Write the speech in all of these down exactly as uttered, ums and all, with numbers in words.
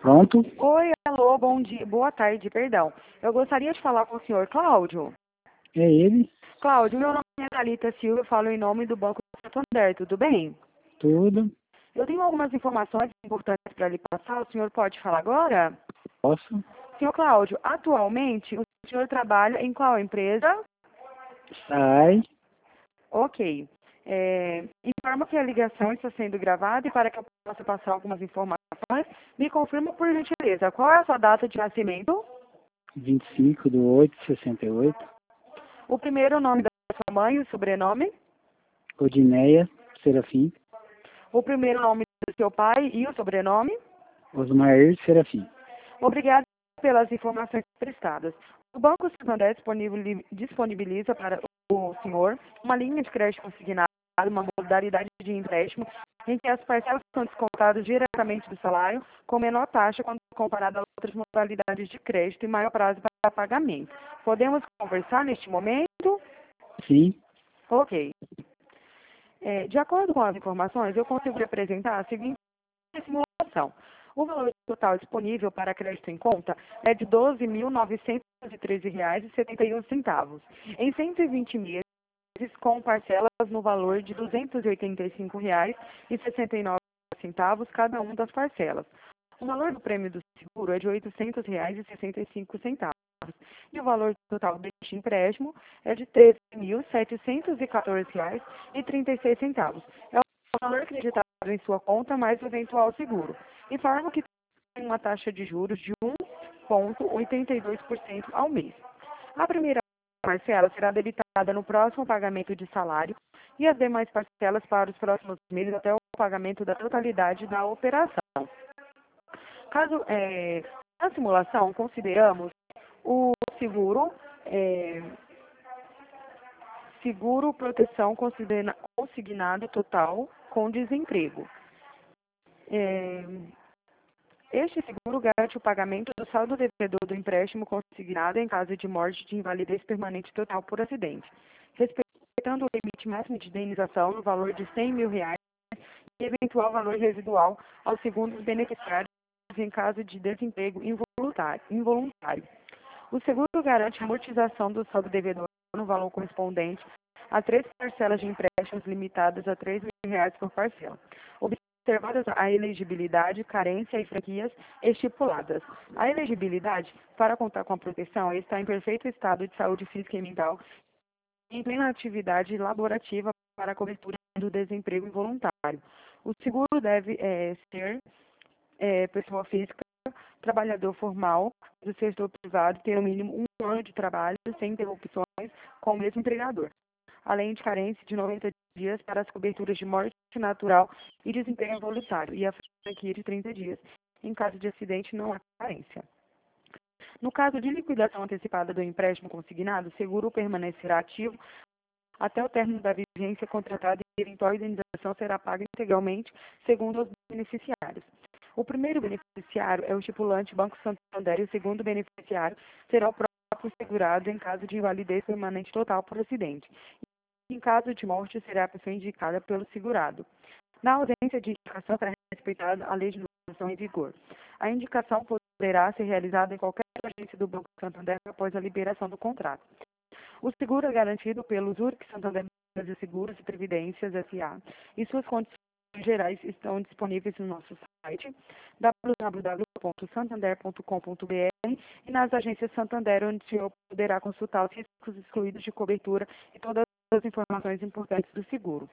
Pronto? Oi, alô, bom dia, boa tarde, perdão. Eu gostaria de falar com o senhor Cláudio. É ele? Cláudio, meu nome é Thalita Silva, eu falo em nome do Banco Santander, tudo bem? Tudo? Eu tenho algumas informações importantes para lhe passar, o senhor pode falar agora? Posso? Senhor Cláudio, atualmente o senhor trabalha em qual empresa? Sai. Ok. É, informo que a ligação está sendo gravada e para que eu possa passar algumas informações, me confirma por gentileza, qual é a sua data de nascimento? vinte e cinco de oito de sessenta e oito. O primeiro nome da sua mãe, o sobrenome? Odineia Serafim. O primeiro nome do seu pai e o sobrenome? Osmair Serafim. Obrigada pelas informações prestadas. O Banco Santander disponibiliza para o senhor uma linha de crédito consignado, uma modalidade de empréstimo em que as parcelas são descontadas diretamente do salário com menor taxa quando comparado a outras modalidades de crédito e maior prazo para pagamento. Podemos conversar neste momento? Sim. Ok. É, de acordo com as informações, eu consigo lhe apresentar a seguinte simulação. O valor total disponível para crédito em conta é de doze mil novecentos e treze reais e setenta e um centavos, em cento e vinte meses, com parcelas no valor de duzentos e oitenta e cinco reais e sessenta e nove centavos cada uma das parcelas. O valor do prêmio do seguro é de oitocentos reais e sessenta e cinco centavos. E o valor total deste empréstimo é de treze mil setecentos e quatorze reais e trinta e seis centavos. É o valor acreditado em sua conta mais o eventual seguro. Informo que tem uma taxa de juros de um vírgula oitenta e dois por cento ao mês. A primeira parcela será debitada no próximo pagamento de salário e as demais parcelas para os próximos meses até o pagamento da totalidade da operação. Caso é, na simulação, consideramos o seguro, é, seguro proteção considera- consignado total com desemprego. É, este seguro garante o pagamento do saldo devedor do empréstimo consignado em caso de morte de invalidez permanente total por acidente, respeitando o limite máximo de indenização no valor de cem mil reais e eventual valor residual aos segundos beneficiários em caso de desemprego involuntário. involuntário. O seguro garante a amortização do saldo devedor no valor correspondente a três parcelas de empréstimos limitadas a três mil reais por parcela, observadas a elegibilidade, carência e franquias estipuladas. A elegibilidade para contar com a proteção está em perfeito estado de saúde física e mental e em plena atividade laborativa para a cobertura do desemprego involuntário. O seguro deve é, ser é, pessoa física, trabalhador formal do setor privado, ter no mínimo um ano de trabalho sem interrupções com o mesmo empregador, além de carência de noventa dias para as coberturas de morte natural e desemprego involuntário, e a franquia de trinta dias. Em caso de acidente, não há carência. No caso de liquidação antecipada do empréstimo consignado, o seguro permanecerá ativo até o término da vigência contratada e a eventual indenização será paga integralmente, segundo os beneficiários. O primeiro beneficiário é o estipulante Banco Santander e o segundo beneficiário será o próprio segurado em caso de invalidez permanente total por acidente. Em caso de morte, será a pessoa indicada pelo segurado. Na ausência de indicação, será respeitada a legislação em vigor. A indicação poderá ser realizada em qualquer agência do Banco Santander após a liberação do contrato. O seguro é garantido pelo Zurich Santander de Seguros e Previdências S A e suas condições gerais estão disponíveis no nosso site w w w ponto santander ponto com ponto b r e nas agências Santander, onde o senhor poderá consultar os riscos excluídos de cobertura e todas as informações importantes do seguro.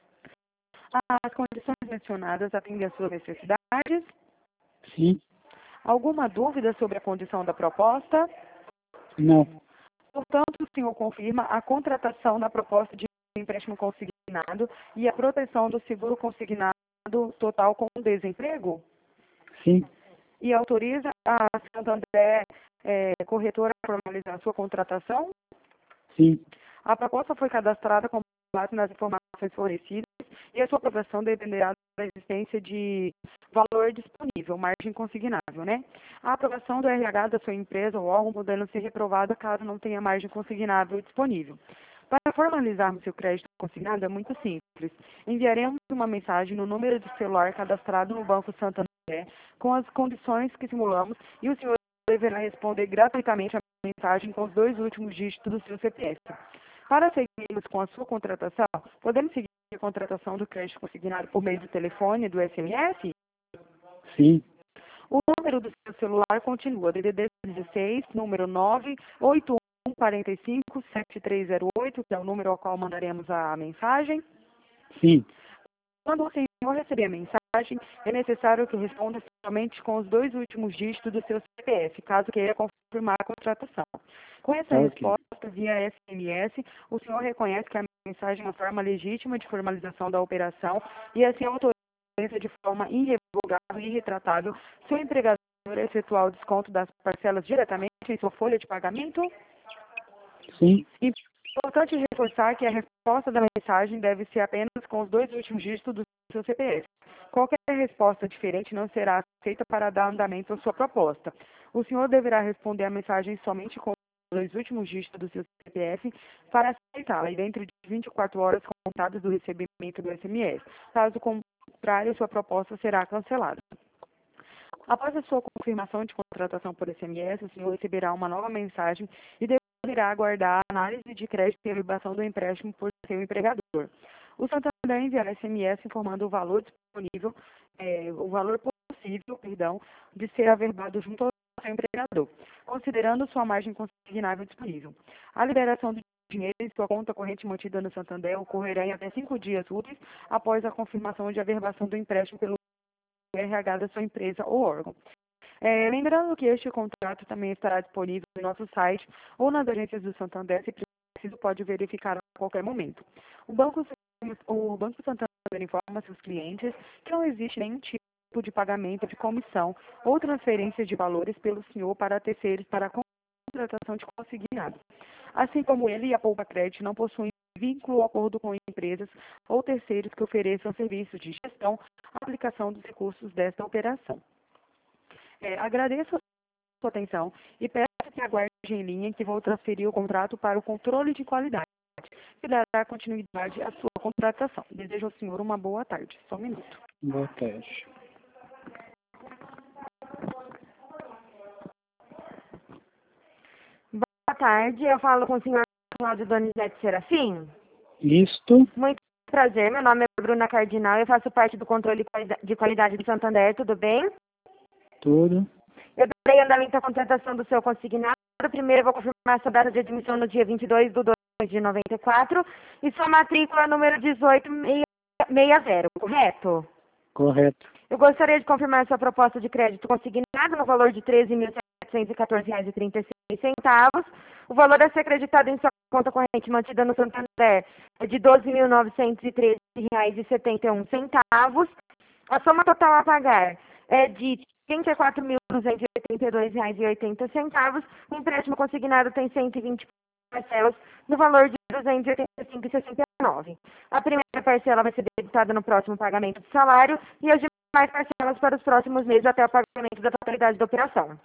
As condições mencionadas atendem às suas necessidades? Sim. Alguma dúvida sobre a condição da proposta? Não. Portanto, o senhor confirma a contratação da proposta de empréstimo consignado e a proteção do seguro consignado total com desemprego? Sim. E autoriza a Santander é, Corretora a formalizar a sua contratação? Sim. A proposta foi cadastrada com base nas informações fornecidas e a sua aprovação dependerá da existência de valor disponível, margem consignável, né? A aprovação do R H da sua empresa ou órgão podendo ser reprovada caso não tenha margem consignável disponível. Para formalizarmos seu crédito consignado é muito simples. Enviaremos uma mensagem no número de celular cadastrado no Banco Santander com as condições que simulamos e o senhor deverá responder gratuitamente a mensagem com os dois últimos dígitos do seu C P F. Para seguirmos com a sua contratação, podemos seguir a contratação do crédito consignado por meio do telefone e do S M S? Sim. O número do seu celular continua D D D dezesseis, número nove oito um quatro cinco sete três zero oito, que é o número ao qual mandaremos a mensagem? Sim. Quando o senhor receber a mensagem, é necessário que responda somente com os dois últimos dígitos do seu C P F, caso queira confirmar a contratação. Com essa Ok. resposta via S M S, o senhor reconhece que a mensagem é uma forma legítima de formalização da operação e assim autoriza de forma irrevogável e irretratável seu empregador a efetuar o desconto das parcelas diretamente em sua folha de pagamento? Sim. Importante reforçar que a resposta da mensagem deve ser apenas com os dois últimos dígitos do seu C P F. Qualquer resposta diferente não será aceita para dar andamento à sua proposta. O senhor deverá responder a mensagem somente com os dois últimos dígitos do seu C P F para aceitá-la e dentro de vinte e quatro horas contadas do recebimento do S M S. Caso contrário, sua proposta será cancelada. Após a sua confirmação de contratação por S M S, o senhor receberá uma nova mensagem e deverá aguardar a análise de crédito e a liberação do empréstimo por seu empregador. O Santander enviará S M S informando o valor disponível, eh, o valor possível, perdão, de ser averbado junto ao seu empregador, considerando sua margem consignável disponível. A liberação do dinheiro em sua conta corrente mantida no Santander ocorrerá em até cinco dias úteis após a confirmação de averbação do empréstimo pelo R H da sua empresa ou órgão. É, lembrando que este contrato também estará disponível no nosso site ou nas agências do Santander, se preciso pode verificar a qualquer momento. O Banco, o Banco Santander informa seus clientes que não existe nenhum tipo de pagamento de comissão ou transferência de valores pelo senhor para terceiros para a contratação de consignado. Assim como ele e a Poupa Crédito não possuem vínculo ou acordo com empresas ou terceiros que ofereçam serviços de gestão, aplicação dos recursos desta operação. É, agradeço a sua atenção e peço que aguarde em linha que vou transferir o contrato para o controle de qualidade, que dará continuidade à sua contratação. Desejo ao senhor uma boa tarde. Só um minuto. Boa tarde. Boa tarde, eu falo com o senhor Cláudio Donizete Serafim. Isto. Muito prazer, meu nome é Bruna Cardinal, eu faço parte do controle de qualidade do Santander, tudo bem? Tudo. Eu darei andamento à contratação do seu consignado. Primeiro eu vou confirmar sua data de admissão no dia vinte e dois de dois de noventa e quatro e sua matrícula número dezoito sessenta, correto? Correto. Eu gostaria de confirmar sua proposta de crédito consignado no valor de treze mil setecentos e quatorze reais e trinta e seis centavos. O valor a ser acreditado em sua conta corrente mantida no Santander é de doze mil novecentos e treze reais e setenta e um centavos. A soma total a pagar é de trinta e quatro mil duzentos e oitenta e dois reais e oitenta centavos. O empréstimo consignado tem cento e vinte parcelas no valor de duzentos e oitenta e cinco reais e sessenta e nove centavos. A primeira parcela vai ser debitada no próximo pagamento do salário e as demais parcelas para os próximos meses até o pagamento da totalidade da operação.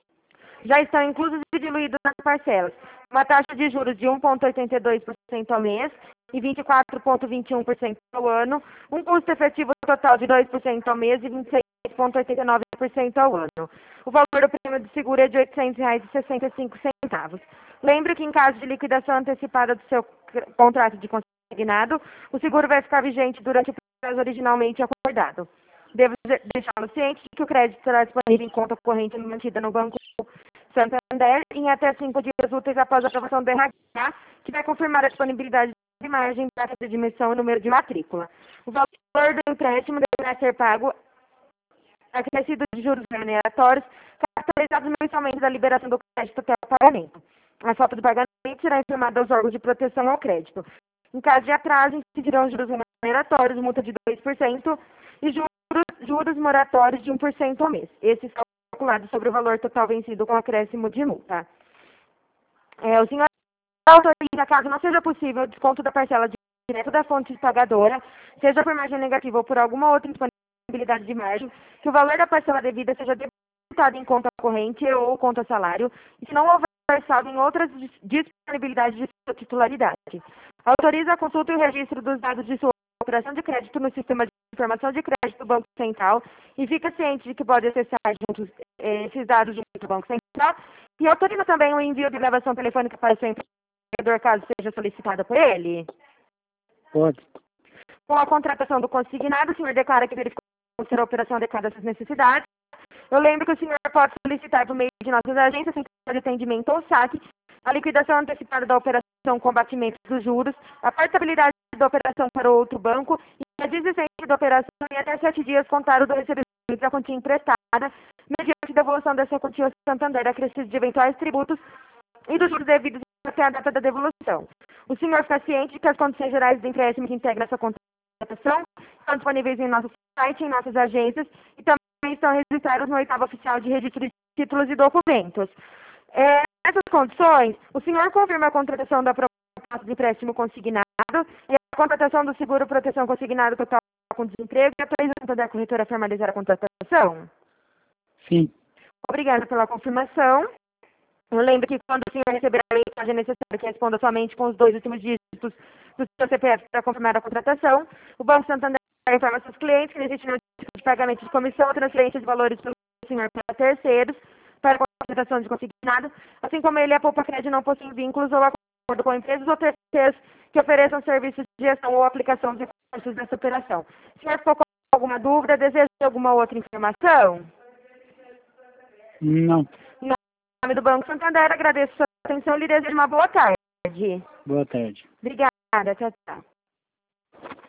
Já estão inclusos e diluídos nas parcelas uma taxa de juros de um vírgula oitenta e dois por cento ao mês e vinte e quatro vírgula vinte e um por cento ao ano, um custo efetivo total de dois por cento ao mês e vinte e seis vírgula oitenta e nove por cento ao ano. O valor do prêmio de seguro é de oitocentos reais e sessenta e cinco centavos. Lembre que em caso de liquidação antecipada do seu contrato de consignado, o seguro vai ficar vigente durante o prazo originalmente acordado. Devo deixá-lo ciente de que o crédito será disponível em conta corrente mantida no Banco Santander em até cinco dias úteis após a aprovação do R H, que vai confirmar a disponibilidade de margem, data de admissão e número de matrícula. O valor do empréstimo deverá ser pago acrescido de juros remuneratórios, caracterizados mensalmente da liberação do crédito até o pagamento. A falta do pagamento será informada aos órgãos de proteção ao crédito. Em caso de atraso, incidirão juros remuneratórios, multa de dois por cento e juros, juros moratórios de um por cento ao mês. Esses calculados sobre o valor total vencido com acréscimo de multa. É, o senhor autoriza, caso não seja possível, o desconto da parcela direto da fonte pagadora, seja por margem negativa ou por alguma outra disponibilidade de margem, que o valor da parcela devida seja debitado em conta corrente ou conta salário, e se não houver saldo em outras disponibilidades de sua titularidade. Autoriza a consulta e o registro dos dados de sua operação de crédito no sistema de informação de crédito do Banco Central e fica ciente de que pode acessar juntos, eh, esses dados junto do Banco Central e autoriza também o envio de gravação telefônica para o seu empregador, caso seja solicitada por ele. Pode. Com a contratação do consignado, o senhor declara que verificou ser a operação adequada às suas necessidades. Eu lembro que o senhor pode solicitar por meio de nossas agências, sem de atendimento ou saque, a liquidação antecipada da operação com batimento dos juros, a portabilidade da operação para outro banco e a desistência da operação em até sete dias contado do recebimento da quantia emprestada, mediante devolução dessa quantia ao Santander, acrescido de eventuais tributos e dos juros devidos até a data da devolução. O senhor fica ciente de que as condições gerais do empréstimo que integram essa contratação estão disponíveis em nosso site, em nossas agências e também estão registrados no oitavo oficial de registro de títulos e documentos. É, nessas condições, o senhor confirma a contratação da proposta de empréstimo consignado e a contratação do seguro proteção consignado total com desemprego e autoriza a Santander Corretora a formalizar a contratação? Sim. Obrigada pela confirmação. Eu lembro que quando o senhor receber a mensagem necessária que responda somente com os dois últimos dígitos do seu C P F para confirmar a contratação, o Banco Santander informa seus clientes que não existe nenhum tipo de pagamento de comissão ou transferência de valores pelo senhor para terceiros para a contratação de consignado, assim como ele e a Poupa Crédito não possuem vínculos ou acordo com empresas ou terceiros que ofereçam serviços de gestão ou aplicação de recursos dessa operação. O senhor ficou com alguma dúvida? Deseja alguma outra informação? Não. Em nome do Banco Santander, agradeço a sua atenção e lhe desejo uma boa tarde. Boa tarde. Obrigada, tchau, tchau.